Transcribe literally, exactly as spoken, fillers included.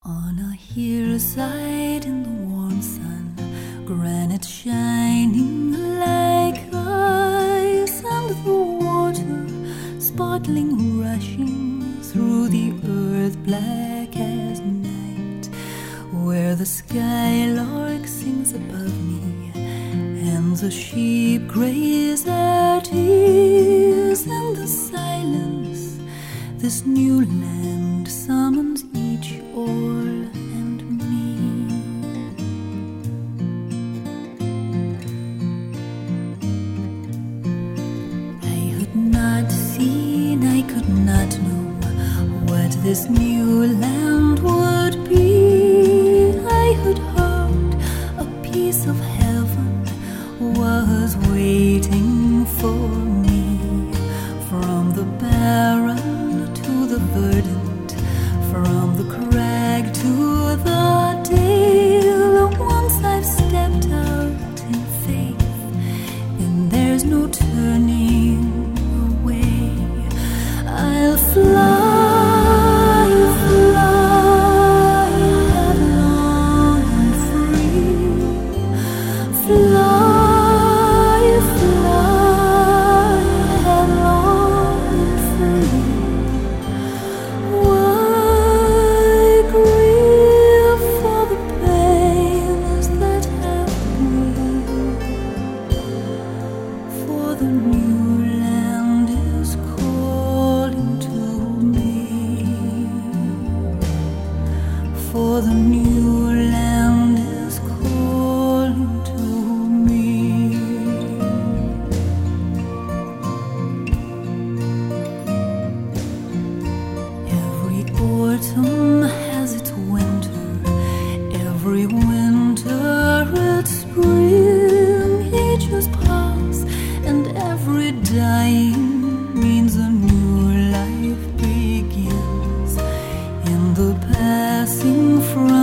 On a hillside in the warm sun, granite shining like ice, and the water sparkling, rushing through the earth black as night, where the skylark sings above me and the sheep graze at ease. In the silence this new land summons each all and me. I had not seen, I could not know what this new land would be. I had heard a piece of heaven was waiting for me. From the barren to the verdant, from the crag to the dale, once I've stepped out in faith, and there's no turning away. I'll fly, fly headlong and free, fly, fly headlong and free. Why grieve for the pains that have been? For the new land is calling to me. For the new land is calling to me. Every autumn has its winter, every winter its spring. Ages pass and every dying means a new life begins. In the passing from